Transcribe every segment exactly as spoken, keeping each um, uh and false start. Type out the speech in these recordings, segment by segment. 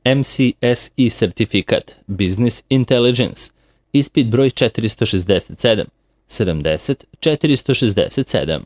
M C S E sertifikat Business Intelligence, ispit broj četiristo šezdeset sedam, sedamdeset četiristo šezdeset sedam.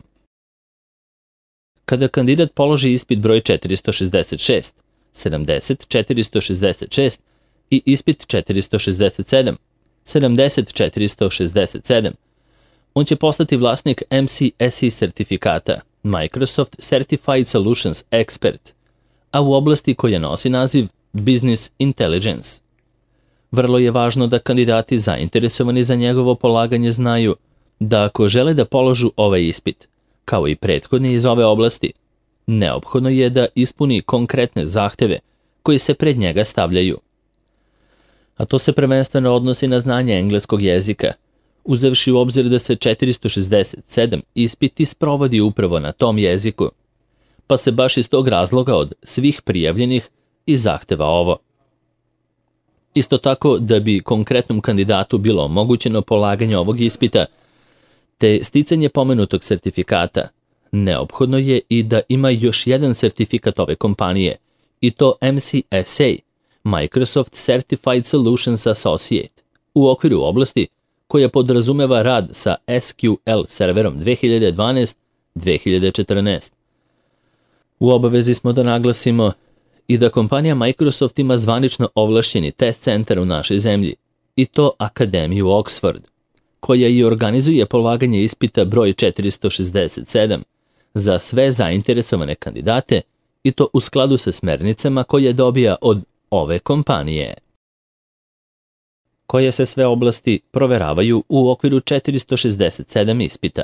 Kada kandidat položi ispit broj četiristo šezdeset šest, sedamdeset četiristo šezdeset šest i ispit četiristo šezdeset sedam, sedamdeset četiristo šezdeset sedam, on će postati vlasnik M C S E sertifikata Microsoft Certified Solutions Expert, a u oblasti koja nosi naziv Business Intelligence. Vrlo je važno da kandidati zainteresovani za njegovo polaganje znaju da ako žele da položu ovaj ispit, kao i prethodni iz ove oblasti, neophodno je da ispuni konkretne zahteve koji se pred njega stavljaju. A to se prvenstveno odnosi na znanje engleskog jezika, uzevši u obzir da se četiristo šezdeset sedam ispiti sprovodi upravo na tom jeziku, pa se baš iz tog razloga od svih prijavljenih i zahteva ovo. Isto tako, da bi konkretnom kandidatu bilo omogućeno polaganje ovog ispita, te sticanje pomenutog sertifikata, neophodno je i da ima još jedan sertifikat ove kompanije, i to M C S A, Microsoft Certified Solutions Associate, u okviru oblasti koja podrazumeva rad sa S Q L serverom dve hiljade dvanaest do dve hiljade četrnaest. U obavezi smo da naglasimo i da kompanija Microsoft ima zvanično ovlašćeni test centar u našoj zemlji, i to Akademiju Oxford, koja i organizuje polaganje ispita broj četiristo šezdeset sedam za sve zainteresovane kandidate, i to u skladu sa smernicama koje dobija od ove kompanije. Koje se sve oblasti proveravaju u okviru četiristo šezdeset sedam ispita.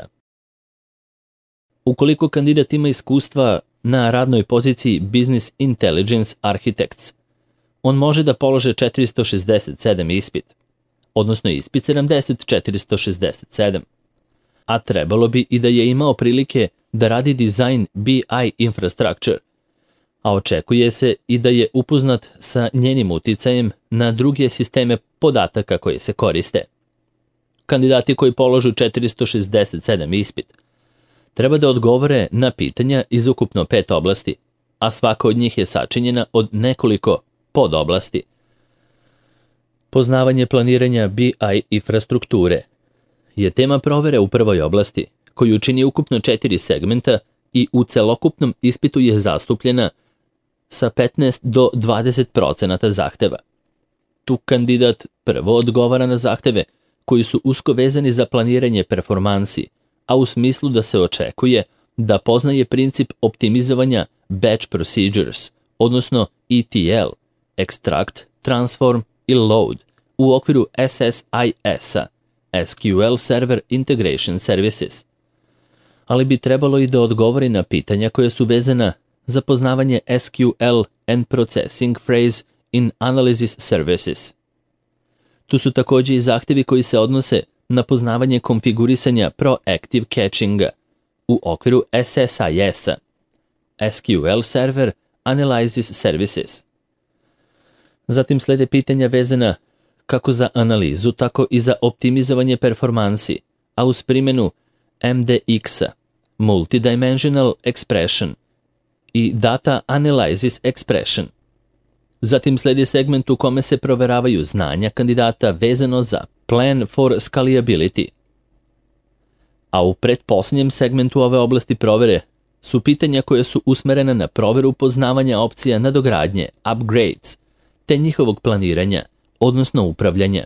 Ukoliko kandidat ima iskustva na radnoj poziciji Business Intelligence Architects, on može da polože četiristo šezdeset sedam ispit, odnosno ispit sedamdeset četiristo šezdeset sedam, a trebalo bi i da je imao prilike da radi dizajn B I infrastructure, a očekuje se i da je upoznat sa njenim uticajem na druge sisteme podataka koje se koriste. Kandidati koji položu četiristo šezdeset sedam ispit treba da odgovore na pitanja iz ukupno pet oblasti, a svaka od njih je sačinjena od nekoliko podoblasti. Poznavanje planiranja B I infrastrukture je tema provere u prvoj oblasti, koju čini ukupno četiri segmenta i u celokupnom ispitu je zastupljena sa petnaest do dvadeset procenata zahteva. Tu kandidat prvo odgovara na zahteve koji su usko vezani za planiranje performansi, a u smislu da se očekuje da poznaje princip optimizovanja batch procedures, odnosno E T L, extract, transform i load, u okviru S S I S-a, S Q L Server Integration Services. Ali bi trebalo i da odgovori na pitanja koja su vezana za poznavanje S Q L and Processing Phrase in Analysis Services. Tu su također i zahtevi koji se odnose na poznavanje konfigurisanja Proactive Catchinga u okviru S S I S-a, S Q L Server Analysis Services. Zatim slede pitanja vezana kako za analizu, tako i za optimizovanje performansi, a uz primjenu M D X-a, Multidimensional Expression i Data Analysis Expression. Zatim sledi segment u kome se proveravaju znanja kandidata vezano za Plan for Scalability. A u pretposljednjem segmentu ove oblasti provere su pitanja koje su usmerena na proveru poznavanja opcija nadogradnje, upgrades, te njihovog planiranja, odnosno upravljanja.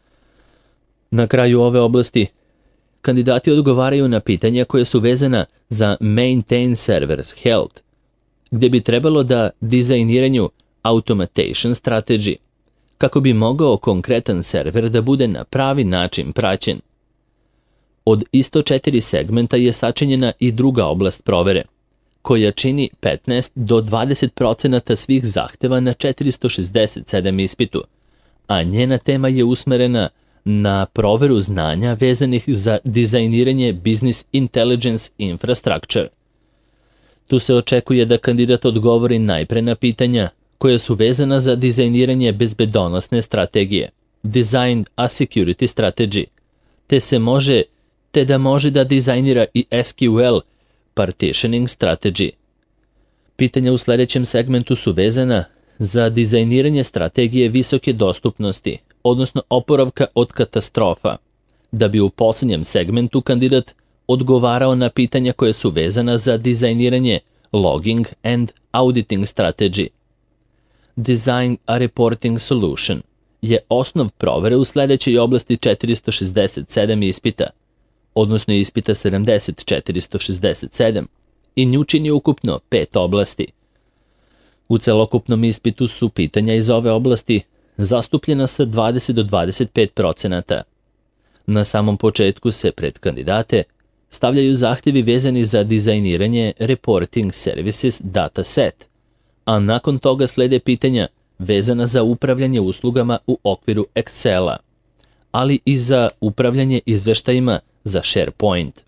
Na kraju ove oblasti kandidati odgovaraju na pitanja koje su vezana za Maintain Servers Health, gdje bi trebalo da dizajniranju Automation Strategy, kako bi mogao konkretan server da bude na pravi način praćen. Od isto četiri segmenta je sačinjena i druga oblast provere, koja čini petnaest do dvadeset procenata svih zahteva na četiristo šezdeset sedam ispitu, a njena tema je usmerena na proveru znanja vezanih za dizajniranje Business Intelligence Infrastructure. Tu se očekuje da kandidat odgovori najpre na pitanja koja su vezana za dizajniranje bezbedonosne strategije, Design a Security Strategy, te se može, te da može da dizajnira i S Q L Partitioning Strategy. Pitanja u sljedećem segmentu su vezana za dizajniranje strategije visoke dostupnosti, odnosno oporavka od katastrofa, da bi u posljednjem segmentu kandidat odgovarao na pitanja koje su vezana za dizajniranje logging and auditing strategy. Design a reporting solution je osnov provere u sljedećoj oblasti četiristo šezdeset sedam ispita, odnosno ispita sedamdeset četiristo šezdeset sedam, i nju čini ukupno pet oblasti. U celokupnom ispitu su pitanja iz ove oblasti zastupljena sa dvadeset do dvadeset pet procenata. Na samom početku se pred kandidate stavljaju zahtjevi vezani za dizajniranje Reporting Services Dataset, a nakon toga slede pitanja vezana za upravljanje uslugama u okviru Excela, ali i za upravljanje izveštajima za SharePoint.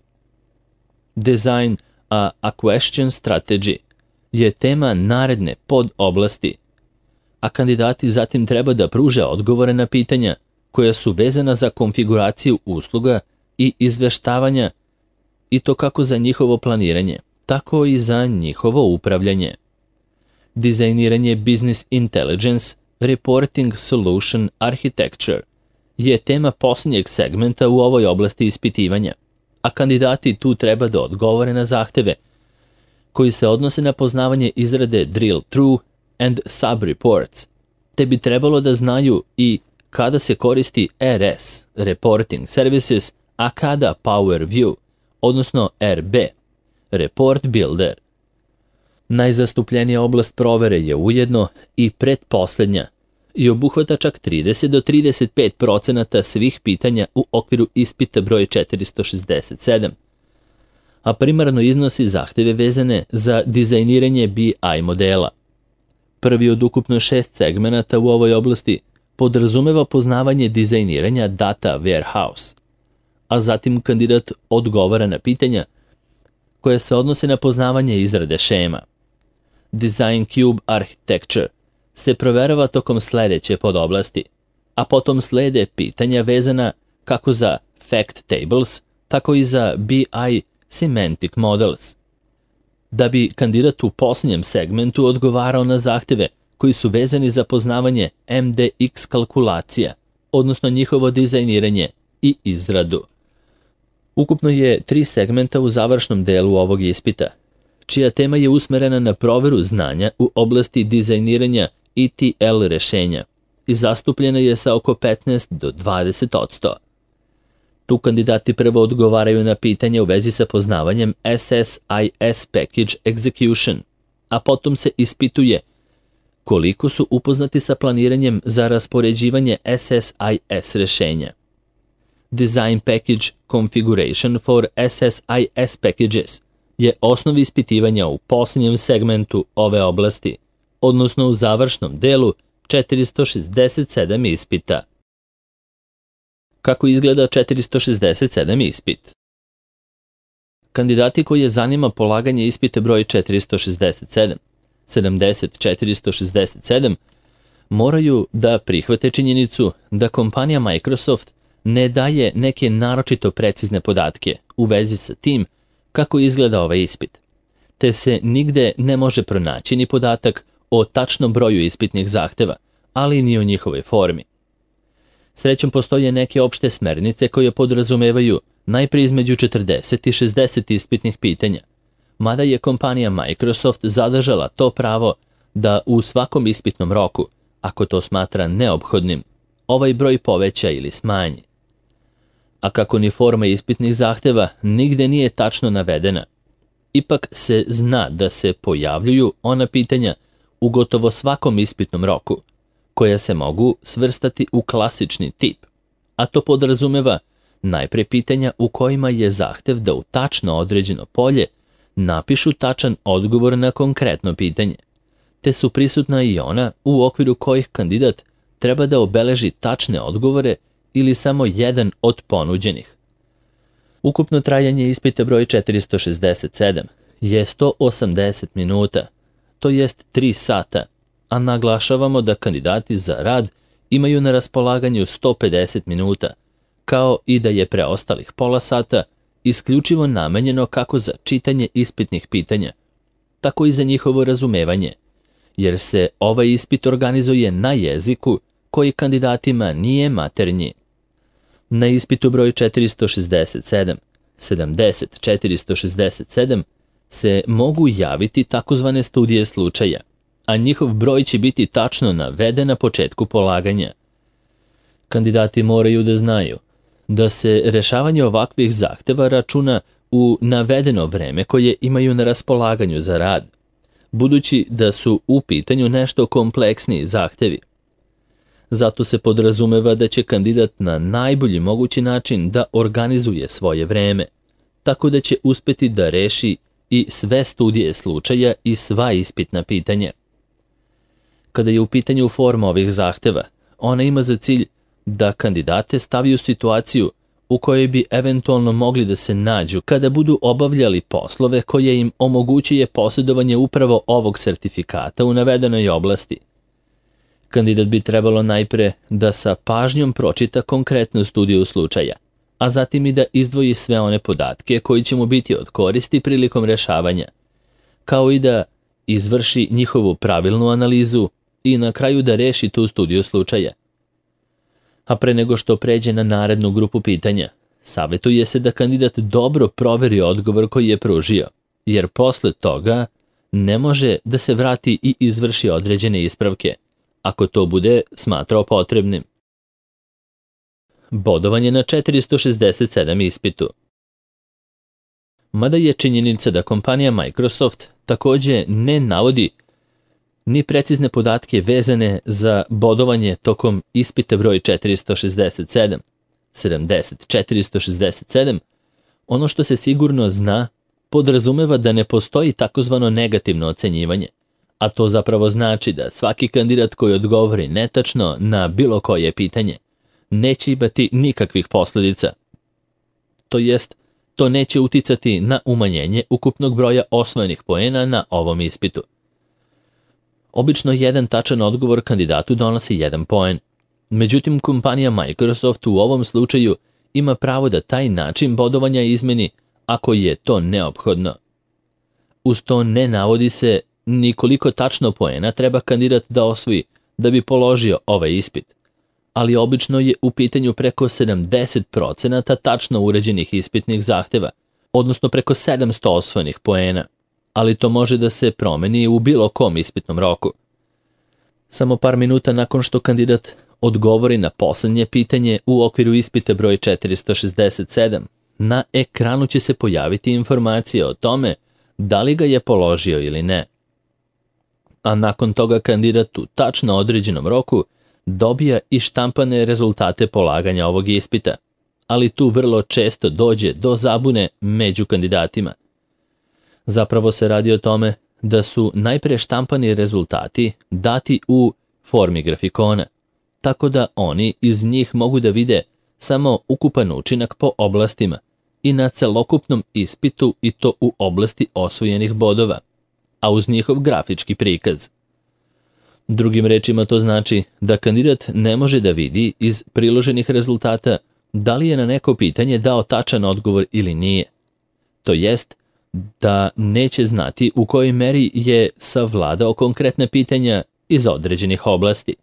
Design a, a question strategy je tema naredne podoblasti, a kandidati zatim treba da pruže odgovore na pitanja koja su vezana za konfiguraciju usluga i izveštavanja, i to kako za njihovo planiranje, tako i za njihovo upravljanje. Dizajniranje Business Intelligence Reporting Solution Architecture je tema posljednjeg segmenta u ovoj oblasti ispitivanja, a kandidati tu treba da odgovore na zahteve koji se odnose na poznavanje izrade Drill Through and Sub-Reports, te bi trebalo da znaju i kada se koristi R S, Reporting Services, a kada Power View, odnosno R B, Report Builder. Najzastupljenija oblast provere je ujedno i pretposljednja i obuhvata čak trideset do trideset pet procenata svih pitanja u okviru ispita broj četiristo šezdeset sedam, a primarno iznosi zahteve vezane za dizajniranje B I modela. Prvi od ukupno šest segmenata u ovoj oblasti podrazumeva poznavanje dizajniranja Data Warehouse, a zatim kandidat odgovara na pitanja koje se odnose na poznavanje izrade šema. Design Cube Architecture se proverava tokom sljedeće podoblasti, a potom slede pitanja vezana kako za Fact Tables, tako i za B I Semantic Models. Da bi kandidat u posljednjem segmentu odgovarao na zahteve koji su vezani za poznavanje M D X kalkulacija, odnosno njihovo dizajniranje i izradu. Ukupno je tri segmenta u završnom delu ovog ispita, čija tema je usmerena na proveru znanja u oblasti dizajniranja E T L rešenja i zastupljena je sa oko petnaest do dvadeset odsto. Tu kandidati prvo odgovaraju na pitanje u vezi sa poznavanjem S S I S Package Execution, a potom se ispituje koliko su upoznati sa planiranjem za raspoređivanje S S I S rešenja. Design Package Configuration for S S I S Packages je osnov ispitivanja u posljednjem segmentu ove oblasti, odnosno u završnom delu četiristo šezdeset sedam ispita. Kako izgleda četiristo šezdeset sedam ispit? Kandidati koje zanima polaganje ispita broj četiristo šezdeset sedam, sedamdeset četiristo šezdeset sedam, moraju da prihvate činjenicu da kompanija Microsoft ne daje neke naročito precizne podatke u vezi sa tim kako izgleda ovaj ispit, te se nigde ne može pronaći ni podatak o tačnom broju ispitnih zahteva, ali ni o njihovoj formi. Srećom postoje neke opšte smernice koje podrazumevaju najprije između četrdeset i šezdeset ispitnih pitanja, mada je kompanija Microsoft zadržala to pravo da u svakom ispitnom roku, ako to smatra neophodnim, ovaj broj poveća ili smanji. A kako ni forma ispitnih zahteva nigde nije tačno navedena, ipak se zna da se pojavljuju ona pitanja u gotovo svakom ispitnom roku, koja se mogu svrstati u klasični tip, a to podrazumeva najpre pitanja u kojima je zahtev da u tačno određeno polje napišu tačan odgovor na konkretno pitanje, te su prisutna i ona u okviru kojih kandidat treba da obeleži tačne odgovore ili samo jedan od ponuđenih. Ukupno trajanje ispita broj četiristo šezdeset sedam je sto osamdeset minuta, to jest tri sata, a naglašavamo da kandidati za rad imaju na raspolaganju sto pedeset minuta, kao i da je preostalih pola sata isključivo namenjeno kako za čitanje ispitnih pitanja, tako i za njihovo razumevanje, jer se ovaj ispit organizuje na jeziku koji kandidatima nije maternji. Na ispitu broj četiristo šezdeset sedam, sedamdeset četiristo šezdeset sedam se mogu javiti takozvane studije slučaja, a njihov broj će biti tačno naveden na početku polaganja. Kandidati moraju da znaju da se rešavanje ovakvih zahteva računa u navedeno vreme koje imaju na raspolaganju za rad, budući da su u pitanju nešto kompleksniji zahtevi. Zato se podrazumeva da će kandidat na najbolji mogući način da organizuje svoje vreme, tako da će uspeti da reši i sve studije slučaja i sva ispitna pitanja. Kada je u pitanju forma ovih zahteva, ona ima za cilj da kandidate stavi u situaciju u kojoj bi eventualno mogli da se nađu kada budu obavljali poslove koje im omogućuje posjedovanje upravo ovog sertifikata u navedenoj oblasti. Kandidat bi trebalo najpre da sa pažnjom pročita konkretnu studiju slučaja, a zatim i da izdvoji sve one podatke koji će mu biti od koristi prilikom rešavanja, kao i da izvrši njihovu pravilnu analizu i na kraju da reši tu studiju slučaja. A pre nego što pređe na narednu grupu pitanja, savjetuje se da kandidat dobro proveri odgovor koji je pružio, jer posle toga ne može da se vrati i izvrši određene ispravke, ako to bude smatrao potrebnim. Bodovanje na četiristo šezdeset sedam ispitu. Mada je činjenica da kompanija Microsoft takođe ne navodi ni precizne podatke vezane za bodovanje tokom ispita broj četiristo šezdeset sedam, sedamdeset četiristo šezdeset sedam, ono što se sigurno zna podrazumeva da ne postoji takozvano negativno ocenjivanje, a to zapravo znači da svaki kandidat koji odgovori netačno na bilo koje pitanje neće imati nikakvih posledica. To jest, to neće uticati na umanjenje ukupnog broja osvojenih poena na ovom ispitu. Obično jedan tačan odgovor kandidatu donosi jedan poen. Međutim, kompanija Microsoft u ovom slučaju ima pravo da taj način bodovanja izmeni ako je to neophodno. Uz to ne navodi se ni koliko tačno poena treba kandidat da osvoji da bi položio ovaj ispit, ali obično je u pitanju preko sedamdeset procenata tačno uređenih ispitnih zahteva, odnosno preko sedamsto osvojenih poena, ali to može da se promeni u bilo kom ispitnom roku. Samo par minuta nakon što kandidat odgovori na poslednje pitanje u okviru ispita broj četiristo šezdeset sedam, na ekranu će se pojaviti informacija o tome da li ga je položio ili ne. A nakon toga kandidat u tačno određenom roku dobija i štampane rezultate polaganja ovog ispita, ali tu vrlo često dođe do zabune među kandidatima. Zapravo se radi o tome da su najpre štampani rezultati dati u formi grafikona, tako da oni iz njih mogu da vide samo ukupan učinak po oblastima i na celokupnom ispitu i to u oblasti osvojenih bodova, a uz njihov grafički prikaz. Drugim rečima to znači da kandidat ne može da vidi iz priloženih rezultata da li je na neko pitanje dao tačan odgovor ili nije. To jest da neće znati u kojoj meri je savladao konkretne pitanja iz određenih oblasti.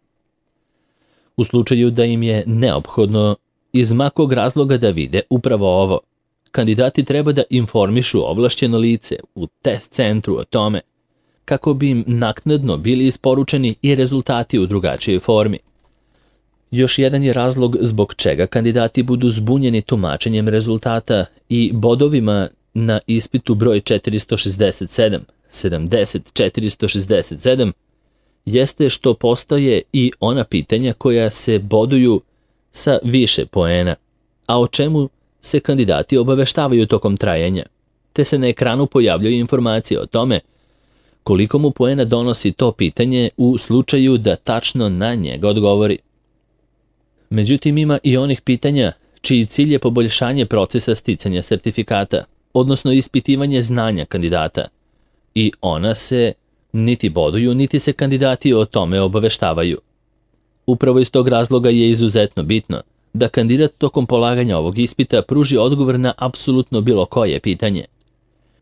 U slučaju da im je neophodno iz makog razloga da vide upravo ovo, kandidati treba da informišu ovlašćeno lice u test centru o tome kako bi im naknadno bili isporučeni i rezultati u drugačijoj formi. Još jedan je razlog zbog čega kandidati budu zbunjeni tumačenjem rezultata i bodovima na ispitu broj četiristo šezdeset sedam, sedamdeset četiristo šezdeset sedam, jeste što postoje i ona pitanja koja se boduju sa više poena, a o čemu se kandidati obaveštavaju tokom trajanja, te se na ekranu pojavljaju informacije o tome koliko mu poena donosi to pitanje u slučaju da tačno na njega odgovori. Međutim, ima i onih pitanja čiji cilj je poboljšanje procesa sticanja sertifikata, odnosno ispitivanje znanja kandidata, i ona se niti boduju, niti se kandidati o tome obaveštavaju. Upravo iz tog razloga je izuzetno bitno da kandidat tokom polaganja ovog ispita pruži odgovor na apsolutno bilo koje pitanje.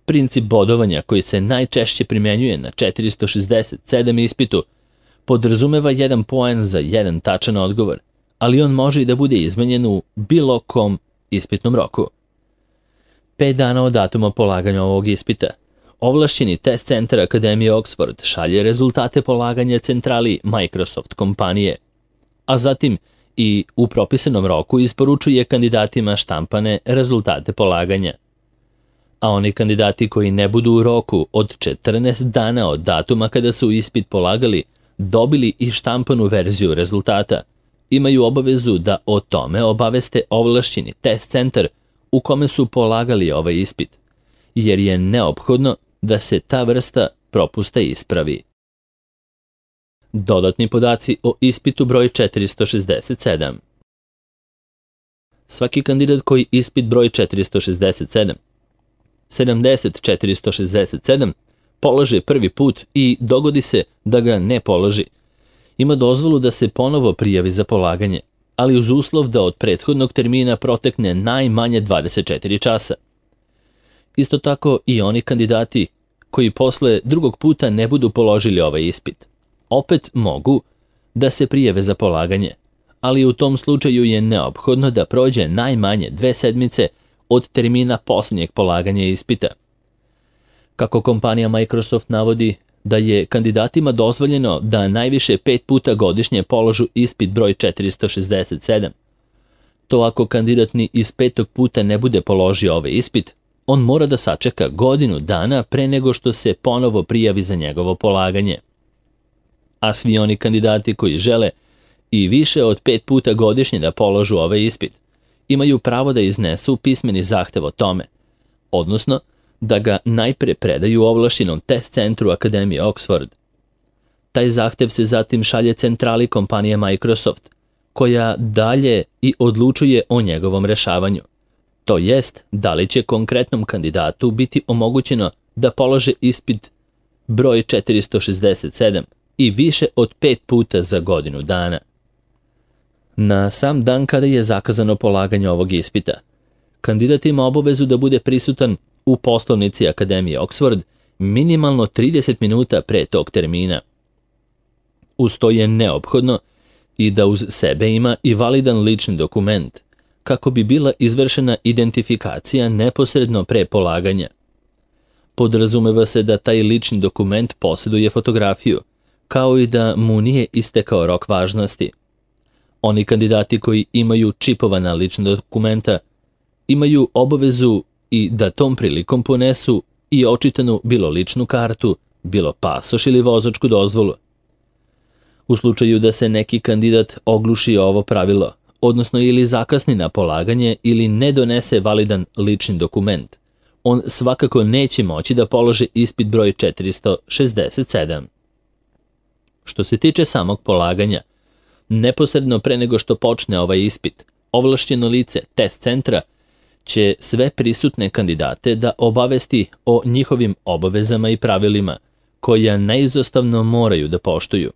Princip bodovanja koji se najčešće primenjuje na četiristo šezdeset sedam ispitu podrazumeva jedan poen za jedan tačan odgovor, ali on može i da bude izmenjen u bilo kom ispitnom roku. Pet dana od datuma polaganja ovog ispita, ovlašćeni test centar Akademije Oxford šalje rezultate polaganja centrali Microsoft kompanije, a zatim i u propisanom roku isporučuje kandidatima štampane rezultate polaganja. A oni kandidati koji ne budu u roku od četrnaest dana od datuma kada su ispit polagali, dobili i štampanu verziju rezultata, imaju obavezu da o tome obaveste ovlašćeni test centar u kome su polagali ovaj ispit, jer je neophodno da se ta vrsta propusta ispravi. Dodatni podaci o ispitu broj četiristo šezdeset sedam. Svaki kandidat koji ispit broj četiristo šezdeset sedam, sedamdeset četiristo šezdeset sedam polaže prvi put i dogodi se da ga ne položi, ima dozvolu da se ponovo prijavi za polaganje, ali uz uslov da od prethodnog termina protekne najmanje dvadeset četiri časa. Isto tako i oni kandidati koji posle drugog puta ne budu položili ovaj ispit, opet mogu da se prijave za polaganje, ali u tom slučaju je neophodno da prođe najmanje dve sedmice od termina posljednjeg polaganja ispita. Kako kompanija Microsoft navodi da je kandidatima dozvoljeno da najviše pet puta godišnje položu ispit broj četiristo šezdeset sedam. To ako kandidat ni iz petog puta ne bude položio ovaj ispit, on mora da sačeka godinu dana pre nego što se ponovo prijavi za njegovo polaganje. A svi oni kandidati koji žele i više od pet puta godišnje da položu ovaj ispit, imaju pravo da iznesu pismeni zahtev o tome, odnosno da ga najpre predaju ovlašćenom test centru Akademije Oxford. Taj zahtev se zatim šalje centrali kompanije Microsoft, koja dalje i odlučuje o njegovom rešavanju. To jest, da li će konkretnom kandidatu biti omogućeno da polože ispit broj četiristo šezdeset sedam i više od pet puta za godinu dana. Na sam dan kada je zakazano polaganje ovog ispita, kandidat ima obavezu da bude prisutan u poslovnici Akademije Oxford minimalno trideset minuta pre tog termina. Uz to je neophodno i da uz sebe ima i validan lični dokument, kako bi bila izvršena identifikacija neposredno pre polaganja. Podrazumeva se da taj lični dokument posjeduje fotografiju, kao i da mu nije istekao rok važnosti. Oni kandidati koji imaju čipovana lična dokumenta imaju obavezu i da tom prilikom ponesu i očitanu bilo ličnu kartu, bilo pasoš ili vozačku dozvolu. U slučaju da se neki kandidat ogluši ovo pravilo, odnosno ili zakasni na polaganje ili ne donese validan lični dokument, on svakako neće moći da položi ispit broj četiristo šezdeset sedam. Što se tiče samog polaganja, neposredno pre nego što počne ovaj ispit, ovlašćeno lice test centra će sve prisutne kandidate da obavesti o njihovim obavezama i pravilima, koja neizostavno moraju da poštuju.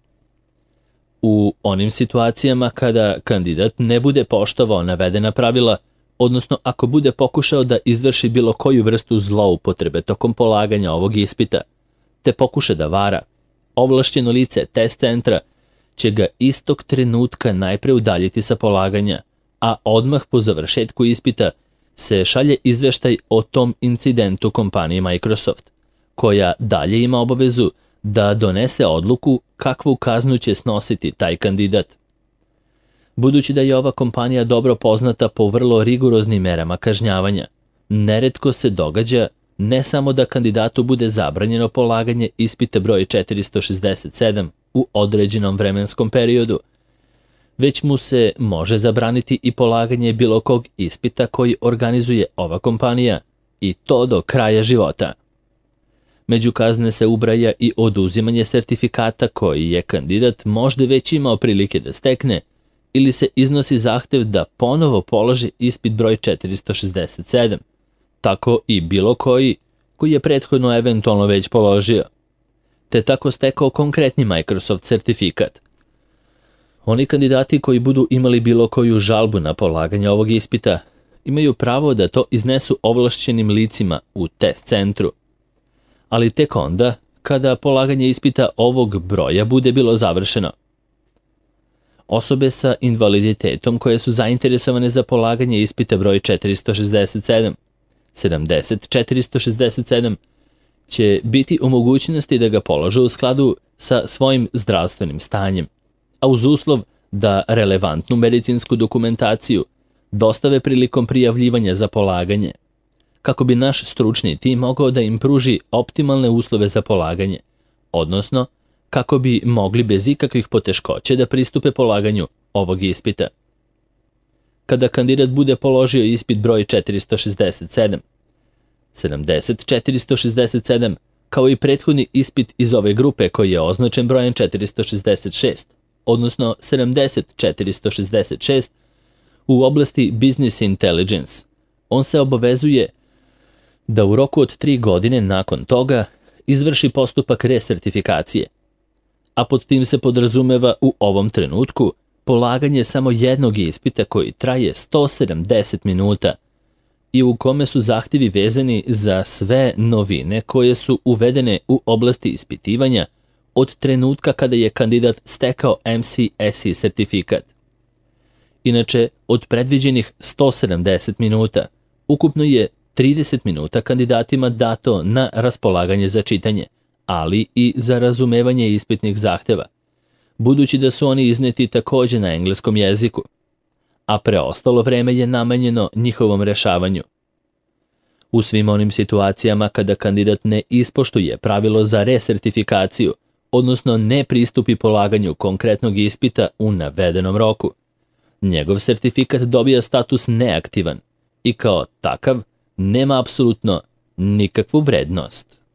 U onim situacijama kada kandidat ne bude poštovao navedena pravila, odnosno ako bude pokušao da izvrši bilo koju vrstu zloupotrebe tokom polaganja ovog ispita, te pokuša da vara, ovlašćeno lice test centra će ga istog trenutka najpre udaljiti sa polaganja, a odmah po završetku ispita se šalje izveštaj o tom incidentu kompaniji Microsoft, koja dalje ima obavezu da donese odluku kakvu kaznu će snositi taj kandidat. Budući da je ova kompanija dobro poznata po vrlo rigoroznim merama kažnjavanja, neretko se događa ne samo da kandidatu bude zabranjeno polaganje ispita broj četiristo šezdeset sedam u određenom vremenskom periodu, već mu se može zabraniti i polaganje bilo kog ispita koji organizuje ova kompanija, i to do kraja života. Među kazne se ubraja i oduzimanje sertifikata koji je kandidat možda već imao prilike da stekne, ili se iznosi zahtev da ponovo položi ispit broj četiristo šezdeset sedam, tako i bilo koji koji je prethodno eventualno već položio, te tako stekao konkretni Microsoft sertifikat. Oni kandidati koji budu imali bilo koju žalbu na polaganje ovog ispita imaju pravo da to iznesu ovlašćenim licima u test centru, ali tek onda kada polaganje ispita ovog broja bude bilo završeno. Osobe sa invaliditetom koje su zainteresovane za polaganje ispita broj četiristo šezdeset sedam, sedamdeset četiristo šezdeset sedam, će biti u mogućnosti da ga polože u skladu sa svojim zdravstvenim stanjem, a uz uslov da relevantnu medicinsku dokumentaciju dostave prilikom prijavljivanja za polaganje, kako bi naš stručni tim mogao da im pruži optimalne uslove za polaganje, odnosno kako bi mogli bez ikakvih poteškoća da pristupe polaganju ovog ispita. Kada kandidat bude položio ispit broj četiristo šezdeset sedam, sedamdeset četiristo šezdeset sedam, kao i prethodni ispit iz ove grupe koji je označen brojem četiristo šezdeset šest, odnosno sedamdeset četiristo šezdeset šest, u oblasti Business Intelligence, on se obavezuje da u roku od tri godine nakon toga izvrši postupak resertifikacije, a pod tim se podrazumeva u ovom trenutku polaganje samo jednog ispita koji traje sto sedamdeset minuta i u kome su zahtjevi vezani za sve novine koje su uvedene u oblasti ispitivanja od trenutka kada je kandidat stekao M C S E sertifikat. Inače, od predviđenih sto sedamdeset minuta, ukupno je trideset minuta kandidatima dato na raspolaganje za čitanje, ali i za razumevanje ispitnih zahteva, budući da su oni izneti također na engleskom jeziku, a preostalo vreme je namenjeno njihovom rešavanju. U svim onim situacijama kada kandidat ne ispoštuje pravilo za resertifikaciju, odnosno ne pristupi polaganju konkretnog ispita u navedenom roku, njegov sertifikat dobija status neaktivan i kao takav nema apsolutno nikakvu vrednost.